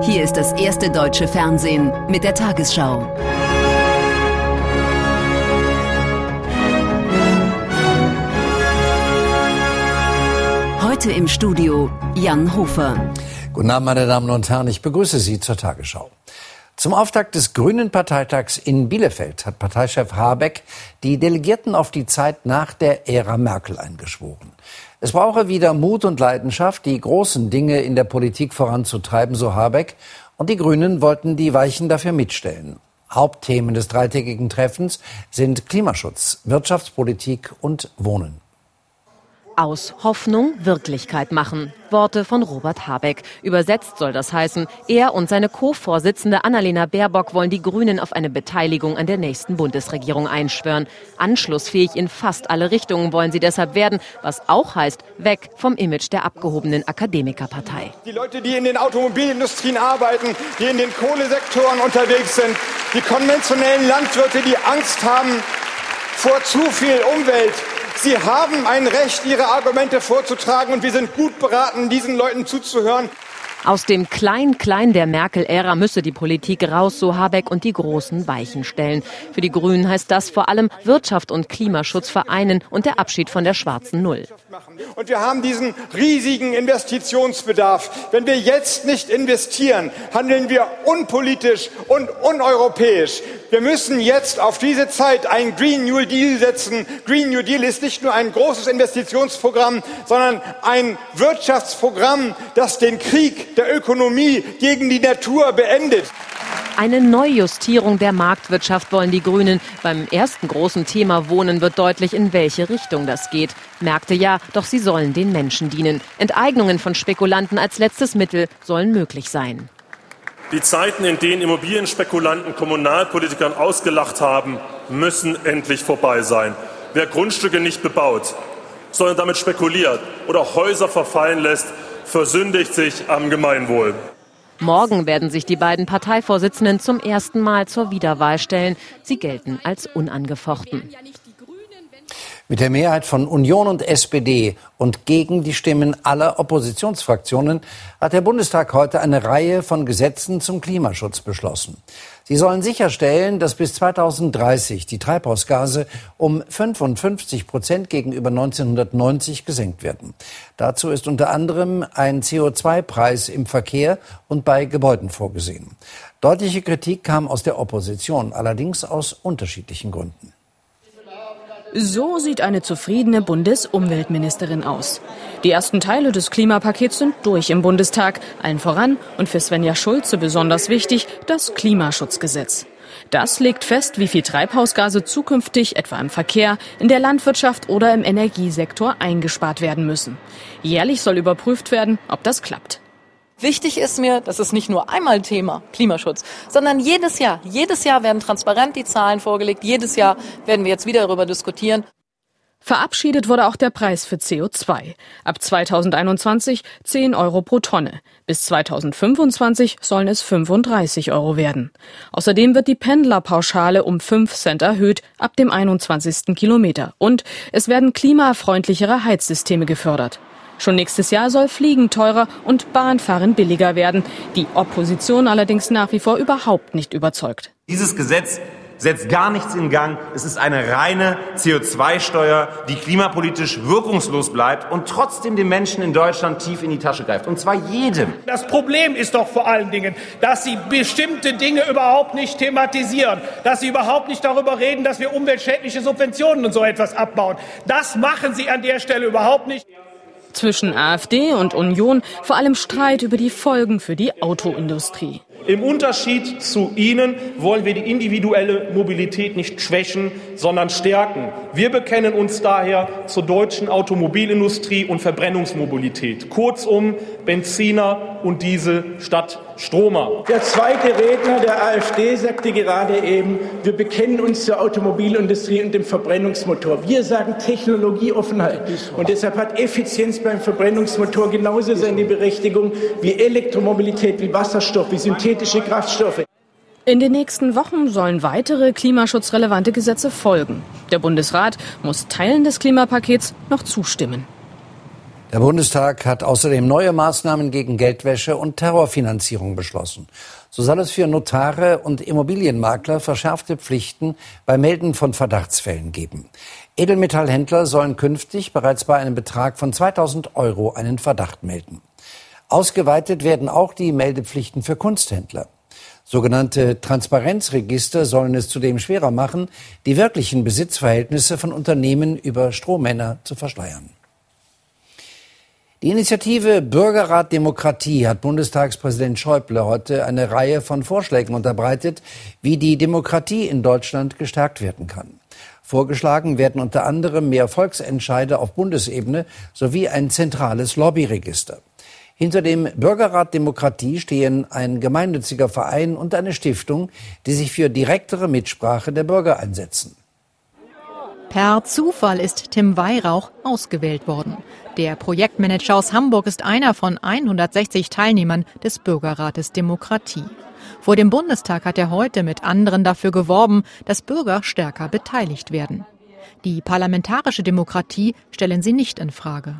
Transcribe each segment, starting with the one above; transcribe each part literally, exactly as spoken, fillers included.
Hier ist das erste deutsche Fernsehen mit der Tagesschau. Heute im Studio Jan Hofer. Guten Abend, meine Damen und Herren, ich begrüße Sie zur Tagesschau. Zum Auftakt des Grünen Parteitags in Bielefeld hat Parteichef Habeck die Delegierten auf die Zeit nach der Ära Merkel eingeschworen. Es brauche wieder Mut und Leidenschaft, die großen Dinge in der Politik voranzutreiben, so Habeck. Und die Grünen wollten die Weichen dafür mitstellen. Hauptthemen des dreitägigen Treffens sind Klimaschutz, Wirtschaftspolitik und Wohnen. Aus Hoffnung Wirklichkeit machen. Worte von Robert Habeck. Übersetzt soll das heißen, er und seine Co-Vorsitzende Annalena Baerbock wollen die Grünen auf eine Beteiligung an der nächsten Bundesregierung einschwören. Anschlussfähig in fast alle Richtungen wollen sie deshalb werden, was auch heißt, weg vom Image der abgehobenen Akademikerpartei. Die Leute, die in den Automobilindustrien arbeiten, die in den Kohlesektoren unterwegs sind, die konventionellen Landwirte, die Angst haben vor zu viel Umwelt. Sie haben ein Recht, ihre Argumente vorzutragen, und wir sind gut beraten, diesen Leuten zuzuhören. Aus dem Klein-Klein der Merkel-Ära müsse die Politik raus, so Habeck, und die großen Weichen stellen. Für die Grünen heißt das vor allem Wirtschaft und Klimaschutz vereinen und der Abschied von der schwarzen Null. Und wir haben diesen riesigen Investitionsbedarf. Wenn wir jetzt nicht investieren, handeln wir unpolitisch und uneuropäisch. Wir müssen jetzt auf diese Zeit einen Green New Deal setzen. Green New Deal ist nicht nur ein großes Investitionsprogramm, sondern ein Wirtschaftsprogramm, das den Krieg der Ökonomie gegen die Natur beendet. Eine Neujustierung der Marktwirtschaft wollen die Grünen. Beim ersten großen Thema Wohnen wird deutlich, in welche Richtung das geht. Märkte ja, doch sie sollen den Menschen dienen. Enteignungen von Spekulanten als letztes Mittel sollen möglich sein. Die Zeiten, in denen Immobilienspekulanten Kommunalpolitikern ausgelacht haben, müssen endlich vorbei sein. Wer Grundstücke nicht bebaut, sondern damit spekuliert oder Häuser verfallen lässt, versündigt sich am Gemeinwohl. Morgen werden sich die beiden Parteivorsitzenden zum ersten Mal zur Wiederwahl stellen. Sie gelten als unangefochten. Mit der Mehrheit von Union und S P D und gegen die Stimmen aller Oppositionsfraktionen hat der Bundestag heute eine Reihe von Gesetzen zum Klimaschutz beschlossen. Sie sollen sicherstellen, dass bis zweitausenddreißig die Treibhausgase um fünfundfünfzig Prozent gegenüber neunzehnhundertneunzig gesenkt werden. Dazu ist unter anderem ein C O zwei Preis im Verkehr und bei Gebäuden vorgesehen. Deutliche Kritik kam aus der Opposition, allerdings aus unterschiedlichen Gründen. So sieht eine zufriedene Bundesumweltministerin aus. Die ersten Teile des Klimapakets sind durch im Bundestag. Allen voran und für Svenja Schulze besonders wichtig, das Klimaschutzgesetz. Das legt fest, wie viel Treibhausgase zukünftig, etwa im Verkehr, in der Landwirtschaft oder im Energiesektor eingespart werden müssen. Jährlich soll überprüft werden, ob das klappt. Wichtig ist mir, das ist nicht nur einmal Thema Klimaschutz, sondern jedes Jahr. Jedes Jahr werden transparent die Zahlen vorgelegt. Jedes Jahr werden wir jetzt wieder darüber diskutieren. Verabschiedet wurde auch der Preis für C O zwei. Ab zweitausendeinundzwanzig zehn Euro pro Tonne. Bis zweitausendfünfundzwanzig sollen es fünfunddreißig Euro werden. Außerdem wird die Pendlerpauschale um fünf Cent erhöht ab dem einundzwanzigsten Kilometer. Und es werden klimafreundlichere Heizsysteme gefördert. Schon nächstes Jahr soll Fliegen teurer und Bahnfahren billiger werden. Die Opposition allerdings nach wie vor überhaupt nicht überzeugt. Dieses Gesetz setzt gar nichts in Gang. Es ist eine reine C O zwei Steuer, die klimapolitisch wirkungslos bleibt und trotzdem den Menschen in Deutschland tief in die Tasche greift. Und zwar jedem. Das Problem ist doch vor allen Dingen, dass Sie bestimmte Dinge überhaupt nicht thematisieren. Dass Sie überhaupt nicht darüber reden, dass wir umweltschädliche Subventionen und so etwas abbauen. Das machen Sie an der Stelle überhaupt nicht. Zwischen AfD und Union vor allem Streit über die Folgen für die Autoindustrie. Im Unterschied zu Ihnen wollen wir die individuelle Mobilität nicht schwächen, sondern stärken. Wir bekennen uns daher zur deutschen Automobilindustrie und Verbrennungsmobilität. Kurzum, Benziner und Diesel statt Stromer. Der zweite Redner der AfD sagte gerade eben, wir bekennen uns zur Automobilindustrie und dem Verbrennungsmotor. Wir sagen Technologieoffenheit. Und deshalb hat Effizienz beim Verbrennungsmotor genauso seine Berechtigung wie Elektromobilität, wie Wasserstoff, wie synthetische Kraftstoffe. In den nächsten Wochen sollen weitere klimaschutzrelevante Gesetze folgen. Der Bundesrat muss Teilen des Klimapakets noch zustimmen. Der Bundestag hat außerdem neue Maßnahmen gegen Geldwäsche und Terrorfinanzierung beschlossen. So soll es für Notare und Immobilienmakler verschärfte Pflichten beim Melden von Verdachtsfällen geben. Edelmetallhändler sollen künftig bereits bei einem Betrag von zweitausend Euro einen Verdacht melden. Ausgeweitet werden auch die Meldepflichten für Kunsthändler. Sogenannte Transparenzregister sollen es zudem schwerer machen, die wirklichen Besitzverhältnisse von Unternehmen über Strohmänner zu verschleiern. Die Initiative Bürgerrat Demokratie hat Bundestagspräsident Schäuble heute eine Reihe von Vorschlägen unterbreitet, wie die Demokratie in Deutschland gestärkt werden kann. Vorgeschlagen werden unter anderem mehr Volksentscheide auf Bundesebene sowie ein zentrales Lobbyregister. Hinter dem Bürgerrat Demokratie stehen ein gemeinnütziger Verein und eine Stiftung, die sich für direktere Mitsprache der Bürger einsetzen. Per Zufall ist Tim Weihrauch ausgewählt worden. Der Projektmanager aus Hamburg ist einer von hundertsechzig Teilnehmern des Bürgerrates Demokratie. Vor dem Bundestag hat er heute mit anderen dafür geworben, dass Bürger stärker beteiligt werden. Die parlamentarische Demokratie stellen sie nicht in Frage.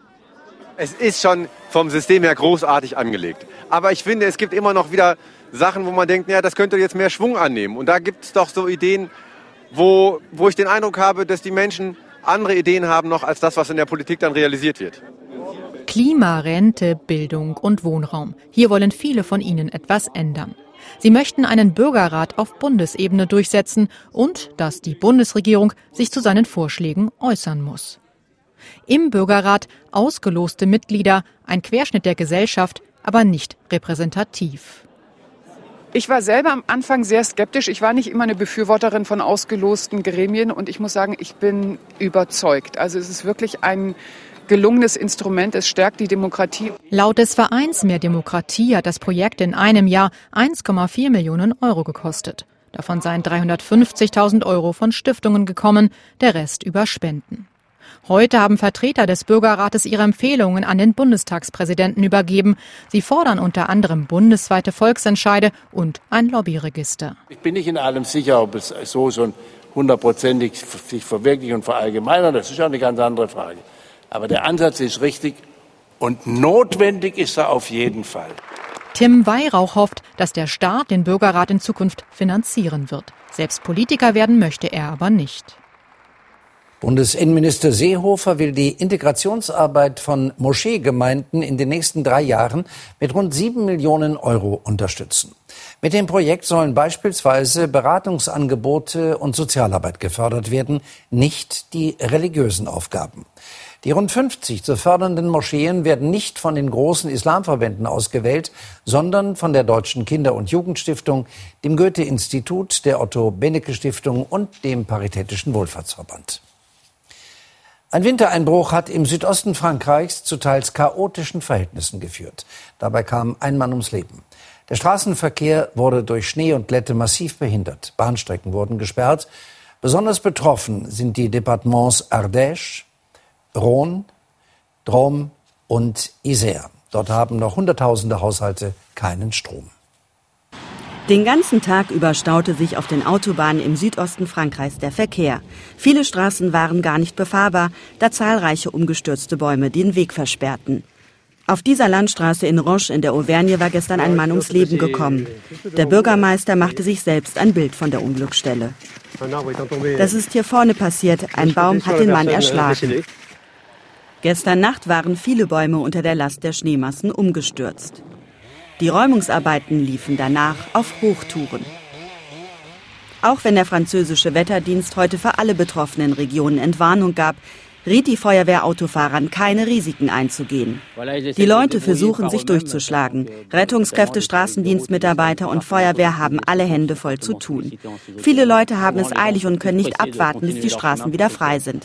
Es ist schon vom System her großartig angelegt. Aber ich finde, es gibt immer noch wieder Sachen, wo man denkt, ja, das könnte jetzt mehr Schwung annehmen. Und da gibt es doch so Ideen, wo, wo ich den Eindruck habe, dass die Menschen andere Ideen haben noch als das, was in der Politik dann realisiert wird. Klima, Rente, Bildung und Wohnraum. Hier wollen viele von ihnen etwas ändern. Sie möchten einen Bürgerrat auf Bundesebene durchsetzen und dass die Bundesregierung sich zu seinen Vorschlägen äußern muss. Im Bürgerrat ausgeloste Mitglieder, ein Querschnitt der Gesellschaft, aber nicht repräsentativ. Ich war selber am Anfang sehr skeptisch. Ich war nicht immer eine Befürworterin von ausgelosten Gremien und ich muss sagen, ich bin überzeugt. Also es ist wirklich ein gelungenes Instrument. Es stärkt die Demokratie. Laut des Vereins Mehr Demokratie hat das Projekt in einem Jahr eins Komma vier Millionen Euro gekostet. Davon seien dreihundertfünfzigtausend Euro von Stiftungen gekommen, der Rest über Spenden. Heute haben Vertreter des Bürgerrates ihre Empfehlungen an den Bundestagspräsidenten übergeben. Sie fordern unter anderem bundesweite Volksentscheide und ein Lobbyregister. Ich bin nicht in allem sicher, ob es so schon hundertprozentig sich verwirklicht und verallgemeinert. Das ist ja eine ganz andere Frage. Aber der Ansatz ist richtig und notwendig ist er auf jeden Fall. Tim Weihrauch hofft, dass der Staat den Bürgerrat in Zukunft finanzieren wird. Selbst Politiker werden möchte er aber nicht. Bundesinnenminister Seehofer will die Integrationsarbeit von Moscheegemeinden in den nächsten drei Jahren mit rund sieben Millionen Euro unterstützen. Mit dem Projekt sollen beispielsweise Beratungsangebote und Sozialarbeit gefördert werden, nicht die religiösen Aufgaben. Die rund fünfzig zu fördernden Moscheen werden nicht von den großen Islamverbänden ausgewählt, sondern von der Deutschen Kinder- und Jugendstiftung, dem Goethe-Institut, der Otto-Benecke-Stiftung und dem Paritätischen Wohlfahrtsverband. Ein Wintereinbruch hat im Südosten Frankreichs zu teils chaotischen Verhältnissen geführt. Dabei kam ein Mann ums Leben. Der Straßenverkehr wurde durch Schnee und Glätte massiv behindert. Bahnstrecken wurden gesperrt. Besonders betroffen sind die Departements Ardèche, Rhône, Drôme und Isère. Dort haben noch Hunderttausende Haushalte keinen Strom. Den ganzen Tag über staute sich auf den Autobahnen im Südosten Frankreichs der Verkehr. Viele Straßen waren gar nicht befahrbar, da zahlreiche umgestürzte Bäume den Weg versperrten. Auf dieser Landstraße in Roche in der Auvergne war gestern ein Mann ums Leben gekommen. Der Bürgermeister machte sich selbst ein Bild von der Unglücksstelle. Das ist hier vorne passiert. Ein Baum hat den Mann erschlagen. Gestern Nacht waren viele Bäume unter der Last der Schneemassen umgestürzt. Die Räumungsarbeiten liefen danach auf Hochtouren. Auch wenn der französische Wetterdienst heute für alle betroffenen Regionen Entwarnung gab, riet die Feuerwehr Autofahrern, keine Risiken einzugehen. Die Leute versuchen, sich durchzuschlagen. Rettungskräfte, Straßendienstmitarbeiter und Feuerwehr haben alle Hände voll zu tun. Viele Leute haben es eilig und können nicht abwarten, bis die Straßen wieder frei sind.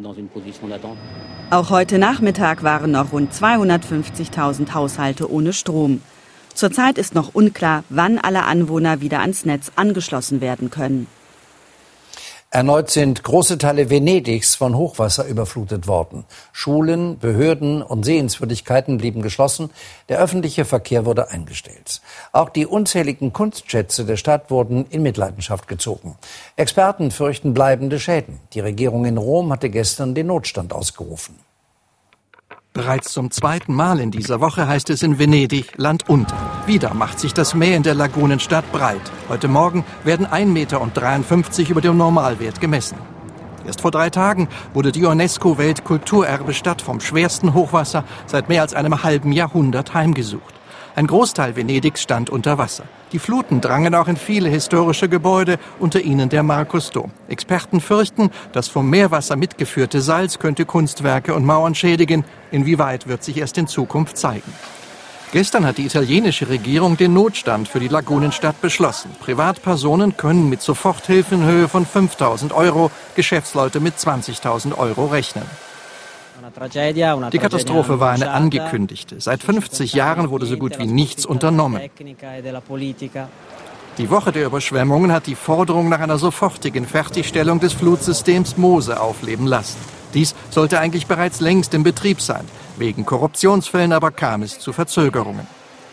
Auch heute Nachmittag waren noch rund zweihundertfünfzigtausend Haushalte ohne Strom. Zurzeit ist noch unklar, wann alle Anwohner wieder ans Netz angeschlossen werden können. Erneut sind große Teile Venedigs von Hochwasser überflutet worden. Schulen, Behörden und Sehenswürdigkeiten blieben geschlossen. Der öffentliche Verkehr wurde eingestellt. Auch die unzähligen Kunstschätze der Stadt wurden in Mitleidenschaft gezogen. Experten fürchten bleibende Schäden. Die Regierung in Rom hatte gestern den Notstand ausgerufen. Bereits zum zweiten Mal in dieser Woche heißt es in Venedig Land unter. Wieder macht sich das Meer in der Lagunenstadt breit. Heute Morgen werden ein Meter dreiundfünfzig über dem Normalwert gemessen. Erst vor drei Tagen wurde die UNESCO-Weltkulturerbestadt vom schwersten Hochwasser seit mehr als einem halben Jahrhundert heimgesucht. Ein Großteil Venedigs stand unter Wasser. Die Fluten drangen auch in viele historische Gebäude, unter ihnen der Markusdom. Experten fürchten, das vom Meerwasser mitgeführte Salz könnte Kunstwerke und Mauern schädigen. Inwieweit wird sich erst in Zukunft zeigen. Gestern hat die italienische Regierung den Notstand für die Lagunenstadt beschlossen. Privatpersonen können mit Soforthilfe in Höhe von fünftausend Euro, Geschäftsleute mit zwanzigtausend Euro rechnen. Die Katastrophe war eine angekündigte. Seit fünfzig Jahren wurde so gut wie nichts unternommen. Die Woche der Überschwemmungen hat die Forderung nach einer sofortigen Fertigstellung des Flutsystems Mose aufleben lassen. Dies sollte eigentlich bereits längst in Betrieb sein. Wegen Korruptionsfällen aber kam es zu Verzögerungen.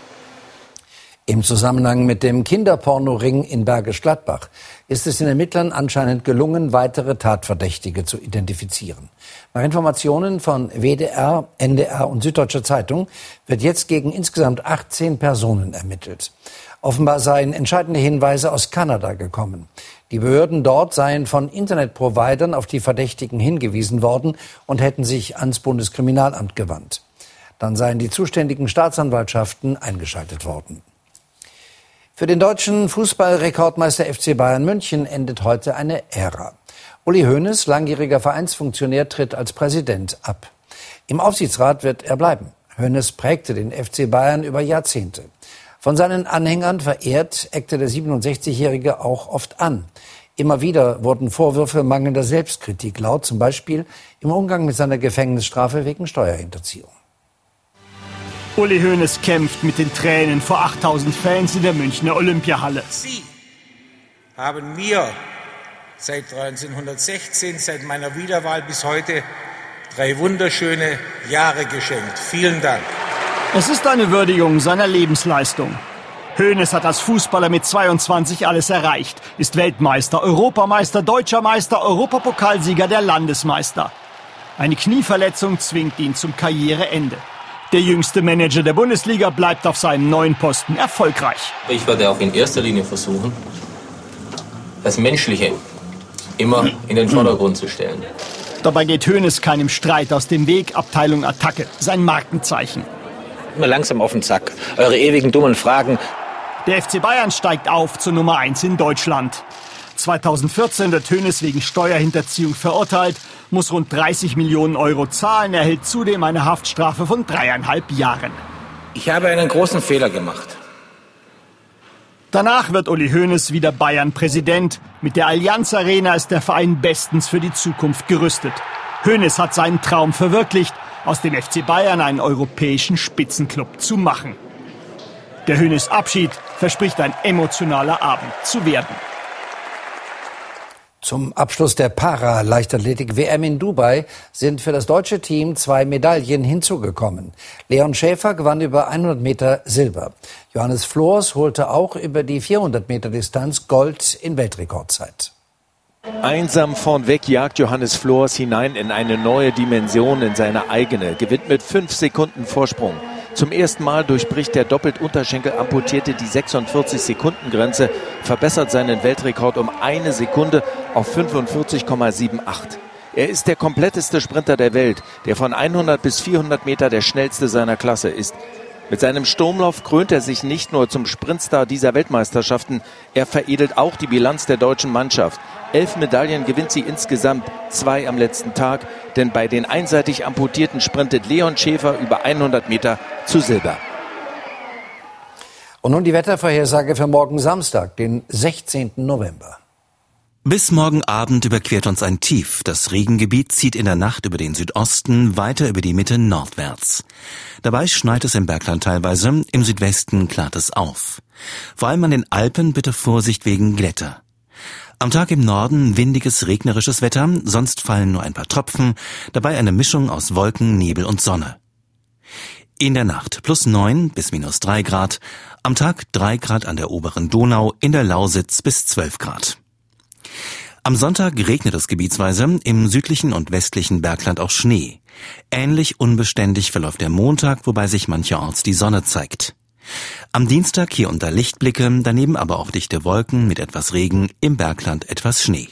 Im Zusammenhang mit dem Kinderpornoring in Bergisch Gladbach ist es den Ermittlern anscheinend gelungen, weitere Tatverdächtige zu identifizieren. Nach Informationen von W D R, N D R und Süddeutscher Zeitung wird jetzt gegen insgesamt achtzehn Personen ermittelt. Offenbar seien entscheidende Hinweise aus Kanada gekommen. Die Behörden dort seien von Internetprovidern auf die Verdächtigen hingewiesen worden und hätten sich ans Bundeskriminalamt gewandt. Dann seien die zuständigen Staatsanwaltschaften eingeschaltet worden. Für den deutschen Fußballrekordmeister F C Bayern München endet heute eine Ära. Uli Hoeneß, langjähriger Vereinsfunktionär, tritt als Präsident ab. Im Aufsichtsrat wird er bleiben. Hoeneß prägte den F C Bayern über Jahrzehnte. Von seinen Anhängern verehrt, eckte der siebenundsechzigjährige auch oft an. Immer wieder wurden Vorwürfe mangelnder Selbstkritik laut, zum Beispiel im Umgang mit seiner Gefängnisstrafe wegen Steuerhinterziehung. Uli Hoeneß kämpft mit den Tränen vor achttausend Fans in der Münchner Olympiahalle. Sie haben mir seit neunzehnhundertsechzehn, seit meiner Wiederwahl bis heute, drei wunderschöne Jahre geschenkt. Vielen Dank. Es ist eine Würdigung seiner Lebensleistung. Hoeneß hat als Fußballer mit zweiundzwanzig alles erreicht, ist Weltmeister, Europameister, Deutscher Meister, Europapokalsieger, der Landesmeister. Eine Knieverletzung zwingt ihn zum Karriereende. Der jüngste Manager der Bundesliga bleibt auf seinem neuen Posten erfolgreich. Ich werde auch in erster Linie versuchen, das Menschliche immer in den Vordergrund zu stellen. Dabei geht Hoeneß keinem Streit aus dem Weg. Abteilung Attacke, sein Markenzeichen. Immer langsam auf den Sack. Eure ewigen dummen Fragen. Der F C Bayern steigt auf zur Nummer eins in Deutschland. zweitausendvierzehn wird Hoeneß wegen Steuerhinterziehung verurteilt, muss rund dreißig Millionen Euro zahlen, erhält zudem eine Haftstrafe von dreieinhalb Jahren. Ich habe einen großen Fehler gemacht. Danach wird Uli Hoeneß wieder Bayern-Präsident. Mit der Allianz Arena ist der Verein bestens für die Zukunft gerüstet. Hoeneß hat seinen Traum verwirklicht, aus dem F C Bayern einen europäischen Spitzenklub zu machen. Der Hoeneß-Abschied verspricht ein emotionaler Abend zu werden. Zum Abschluss der Para-Leichtathletik-W M in Dubai sind für das deutsche Team zwei Medaillen hinzugekommen. Leon Schäfer gewann über hundert Meter Silber. Johannes Flors holte auch über die vierhundert Meter Distanz Gold in Weltrekordzeit. Einsam vornweg jagt Johannes Flors hinein in eine neue Dimension, in seine eigene, gewinnt mit fünf Sekunden Vorsprung. Zum ersten Mal durchbricht der doppelt Unterschenkel-Amputierte die sechsundvierzig-Sekunden-Grenze, verbessert seinen Weltrekord um eine Sekunde auf fünfundvierzig Komma achtundsiebzig. Er ist der kompletteste Sprinter der Welt, der von hundert bis vierhundert Meter der schnellste seiner Klasse ist. Mit seinem Sturmlauf krönt er sich nicht nur zum Sprintstar dieser Weltmeisterschaften, er veredelt auch die Bilanz der deutschen Mannschaft. Elf Medaillen gewinnt sie insgesamt, zwei am letzten Tag, denn bei den einseitig Amputierten sprintet Leon Schäfer über hundert Meter zu Silber. Und nun die Wettervorhersage für morgen Samstag, den sechzehnten November. Bis morgen Abend überquert uns ein Tief. Das Regengebiet zieht in der Nacht über den Südosten, weiter über die Mitte nordwärts. Dabei schneit es im Bergland teilweise, im Südwesten klart es auf. Vor allem an den Alpen bitte Vorsicht wegen Glätter. Am Tag im Norden windiges, regnerisches Wetter, sonst fallen nur ein paar Tropfen, dabei eine Mischung aus Wolken, Nebel und Sonne. In der Nacht plus neun bis minus drei Grad, am Tag drei Grad an der oberen Donau, in der Lausitz bis zwölf Grad. Am Sonntag regnet es gebietsweise, im südlichen und westlichen Bergland auch Schnee. Ähnlich unbeständig verläuft der Montag, wobei sich mancherorts die Sonne zeigt. Am Dienstag hier und da Lichtblicke, daneben aber auch dichte Wolken mit etwas Regen, im Bergland etwas Schnee.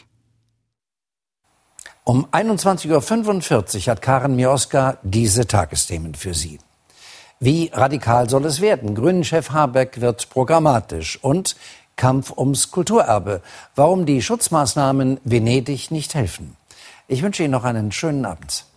Um einundzwanzig Uhr fünfundvierzig hat Karen Mioska diese Tagesthemen für Sie. Wie radikal soll es werden? Grünen-Chef Habeck wird programmatisch. Und Kampf ums Kulturerbe. Warum die Schutzmaßnahmen Venedig nicht helfen. Ich wünsche Ihnen noch einen schönen Abend.